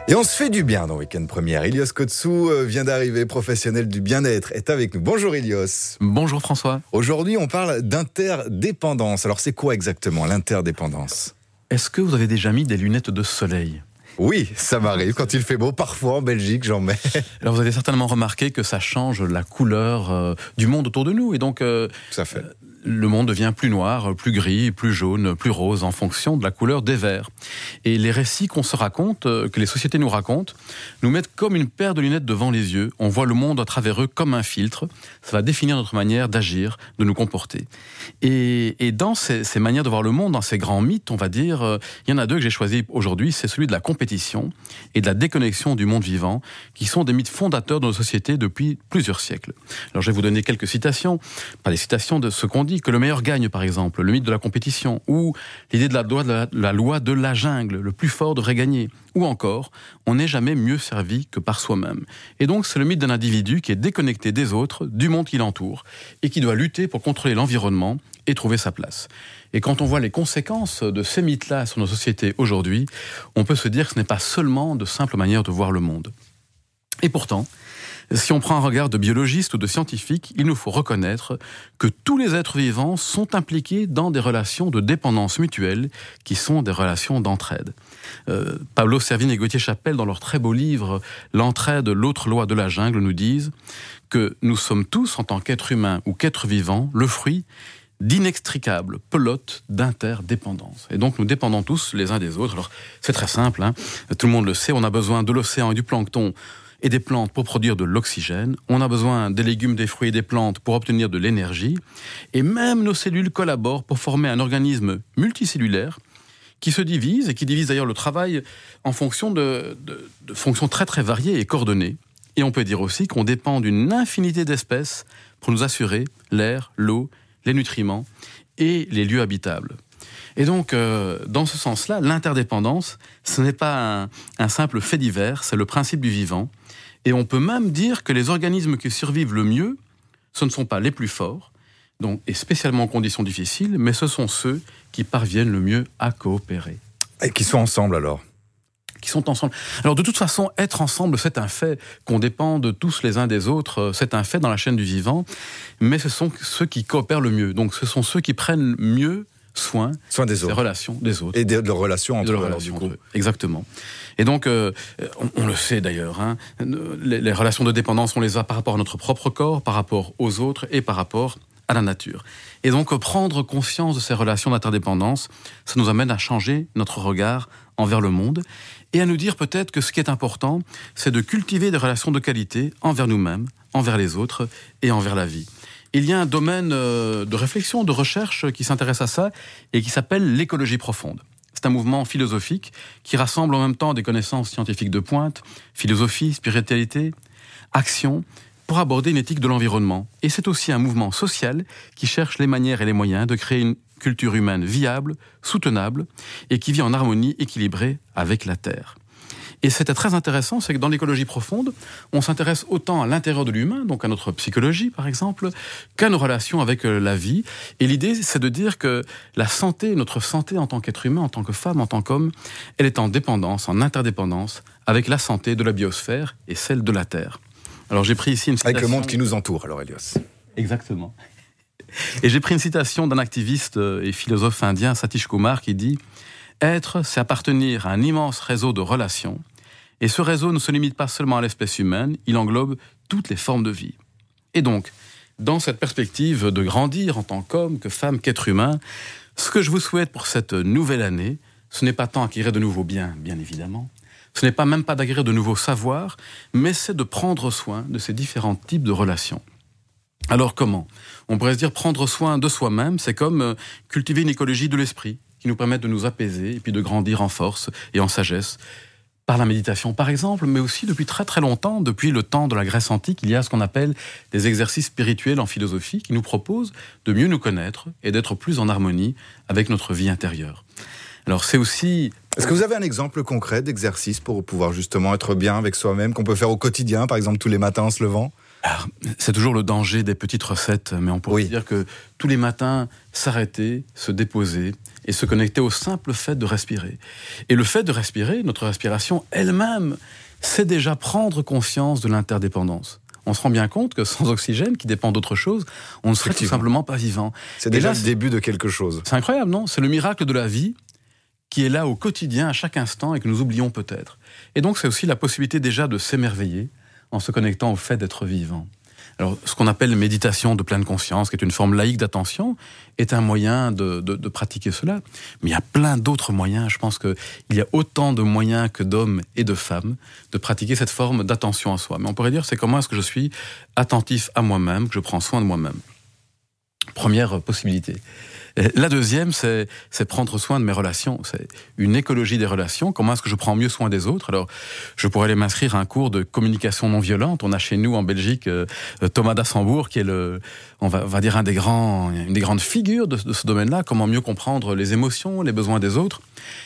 Et on se fait du bien dans Week-end Première. Ilios Kotsou vient d'arriver, professionnel du bien-être, est avec nous. Bonjour Ilios. Bonjour François. Aujourd'hui, on parle d'interdépendance. Alors c'est quoi exactement l'interdépendance ? Est-ce que vous avez déjà mis des lunettes de soleil ? Oui, ça m'arrive. Quand il fait beau, parfois en Belgique, j'en mets. Alors vous avez certainement remarqué que ça change la couleur du monde autour de nous. Et donc, Tout à fait. Le monde devient plus noir, plus gris, plus jaune, plus rose en fonction de la couleur des verres. Et les récits qu'on se raconte, que les sociétés nous racontent, nous mettent comme une paire de lunettes devant les yeux. On voit le monde à travers eux comme un filtre. Ça va définir notre manière d'agir, de nous comporter. Et dans ces manières de voir le monde, dans ces grands mythes, on va dire, il y en a deux que j'ai choisis aujourd'hui. C'est celui de la compétition et de la déconnexion du monde vivant, qui sont des mythes fondateurs de nos sociétés depuis plusieurs siècles. Alors je vais vous donner quelques citations, pas des citations de ce qu'on dit, que le meilleur gagne, par exemple, le mythe de la compétition, ou l'idée de la loi de la jungle, le plus fort devrait gagner, ou encore, on n'est jamais mieux servi que par soi-même. Et donc, c'est le mythe d'un individu qui est déconnecté des autres, du monde qui l'entoure, et qui doit lutter pour contrôler l'environnement et trouver sa place. Et quand on voit les conséquences de ces mythes-là sur nos sociétés aujourd'hui, on peut se dire que ce n'est pas seulement de simples manières de voir le monde. Et pourtant, si on prend un regard de biologiste ou de scientifique, il nous faut reconnaître que tous les êtres vivants sont impliqués dans des relations de dépendance mutuelle qui sont des relations d'entraide. Pablo Servigne et Gauthier Chapelle, dans leur très beau livre « L'entraide, l'autre loi de la jungle », nous disent que nous sommes tous, en tant qu'êtres humains ou qu'êtres vivants, le fruit d'inextricables pelotes d'interdépendance. Et donc nous dépendons tous les uns des autres. Alors c'est très simple, tout le monde le sait, on a besoin de l'océan et du plancton et des plantes pour produire de l'oxygène. On a besoin des légumes, des fruits et des plantes pour obtenir de l'énergie. Et même nos cellules collaborent pour former un organisme multicellulaire qui se divise, et qui divise d'ailleurs le travail en fonction de fonctions très très variées et coordonnées. Et on peut dire aussi qu'on dépend d'une infinité d'espèces pour nous assurer l'air, l'eau, les nutriments et les lieux habitables. Et donc, dans ce sens-là, l'interdépendance, ce n'est pas un simple fait divers, c'est le principe du vivant. Et on peut même dire que les organismes qui survivent le mieux, ce ne sont pas les plus forts, donc, et spécialement en conditions difficiles, mais ce sont ceux qui parviennent le mieux à coopérer. Et qui sont ensemble alors ? Qui sont ensemble. Alors de toute façon, être ensemble, c'est un fait, qu'on dépend de tous les uns des autres, c'est un fait dans la chaîne du vivant, mais ce sont ceux qui coopèrent le mieux. Donc ce sont ceux qui prennent mieux soin des autres. Relations des autres. Et de leurs relations entre eux. Du coup. Exactement. Et donc, on le sait d'ailleurs, les relations de dépendance, on les a par rapport à notre propre corps, par rapport aux autres et par rapport à la nature. Et donc, prendre conscience de ces relations d'interdépendance, ça nous amène à changer notre regard envers le monde et à nous dire peut-être que ce qui est important, c'est de cultiver des relations de qualité envers nous-mêmes, envers les autres et envers la vie. Il y a un domaine de réflexion, de recherche qui s'intéresse à ça et qui s'appelle l'écologie profonde. C'est un mouvement philosophique qui rassemble en même temps des connaissances scientifiques de pointe, philosophie, spiritualité, action, pour aborder une éthique de l'environnement. Et c'est aussi un mouvement social qui cherche les manières et les moyens de créer une culture humaine viable, soutenable et qui vit en harmonie équilibrée avec la Terre. Et c'était très intéressant, c'est que dans l'écologie profonde, on s'intéresse autant à l'intérieur de l'humain, donc à notre psychologie par exemple, qu'à nos relations avec la vie. Et l'idée, c'est de dire que la santé, notre santé en tant qu'être humain, en tant que femme, en tant qu'homme, elle est en dépendance, en interdépendance avec la santé de la biosphère et celle de la Terre. Alors j'ai pris ici une citation... Avec le monde qui nous entoure, alors Ilios. Exactement. Et j'ai pris une citation d'un activiste et philosophe indien, Satish Kumar, qui dit « Être, c'est appartenir à un immense réseau de relations. Et ce réseau ne se limite pas seulement à l'espèce humaine, il englobe toutes les formes de vie. » Et donc, dans cette perspective de grandir en tant qu'homme, que femme, qu'être humain, ce que je vous souhaite pour cette nouvelle année, ce n'est pas tant acquérir de nouveaux biens, bien évidemment, ce n'est pas même pas d'acquérir de nouveaux savoirs, mais c'est de prendre soin de ces différents types de relations. Alors comment ? On pourrait se dire prendre soin de soi-même, c'est comme cultiver une écologie de l'esprit, qui nous permet de nous apaiser et puis de grandir en force et en sagesse, par la méditation par exemple, mais aussi depuis très très longtemps, depuis le temps de la Grèce antique, il y a ce qu'on appelle des exercices spirituels en philosophie qui nous proposent de mieux nous connaître et d'être plus en harmonie avec notre vie intérieure. Alors c'est aussi... Est-ce que vous avez un exemple concret d'exercice pour pouvoir justement être bien avec soi-même, qu'on peut faire au quotidien, par exemple tous les matins en se levant ? Alors, c'est toujours le danger des petites recettes, mais on pourrait dire que tous les matins, s'arrêter, se déposer et se connecter au simple fait de respirer. Et le fait de respirer, notre respiration elle-même, c'est déjà prendre conscience de l'interdépendance. On se rend bien compte que sans oxygène, qui dépend d'autre chose, on ne serait tout simplement pas vivant. C'est déjà le début de quelque chose. C'est incroyable, non ? C'est le miracle de la vie qui est là au quotidien, à chaque instant, et que nous oublions peut-être. Et donc c'est aussi la possibilité déjà de s'émerveiller en se connectant au fait d'être vivant. Alors, ce qu'on appelle méditation de pleine conscience, qui est une forme laïque d'attention, est un moyen de pratiquer cela. Mais il y a plein d'autres moyens. Je pense qu'il y a autant de moyens que d'hommes et de femmes de pratiquer cette forme d'attention à soi. Mais on pourrait dire, c'est comment est-ce que je suis attentif à moi-même, que je prends soin de moi-même. Première possibilité. La deuxième, c'est prendre soin de mes relations. C'est une écologie des relations. Comment est-ce que je prends mieux soin des autres ? Alors, je pourrais aller m'inscrire à un cours de communication non violente. On a chez nous en Belgique Thomas d'Assembourg, qui est on va dire une des grandes figures de ce domaine-là. Comment mieux comprendre les émotions, les besoins des autres.